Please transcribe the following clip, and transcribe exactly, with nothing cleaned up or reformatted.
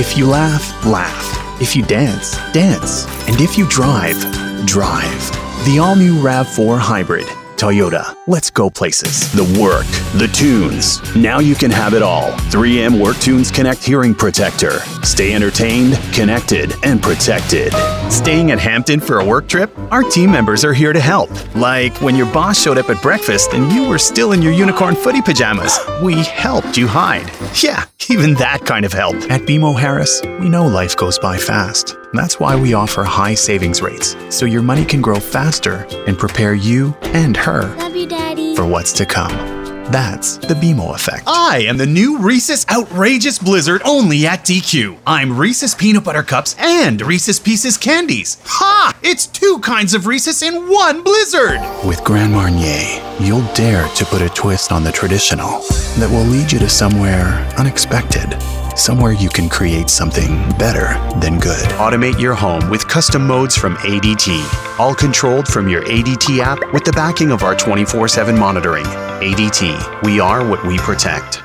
If you laugh, laugh. If you dance, dance. And if you drive, drive. The all-new RAV four Hybrid. Toyota. Let's go places. The work. The tunes. Now you can have it all. three M Work Tunes Connect Hearing Protector. Stay entertained, connected, and protected. Staying at Hampton for a work trip? Our team members are here to help. Like when your boss showed up at breakfast and you were still in your unicorn footy pajamas. We helped you hide. Yeah, even that kind of help. At B M O Harris, we know life goes by fast. That's why we offer high savings rates, so your money can grow faster and prepare you and her Love you, Daddy. for what's to come. That's the B M O effect. I am the new Reese's Outrageous Blizzard only at D Q. I'm Reese's Peanut Butter Cups and Reese's Pieces Candies. Ha! It's two kinds of Reese's in one Blizzard! With Grand Marnier, you'll dare to put a twist on the traditional that will lead you to somewhere unexpected. Somewhere you can create something better than good. Automate your home with custom modes from A D T. All controlled from your A D T app with the backing of our twenty-four seven monitoring. A D T, we are what we protect.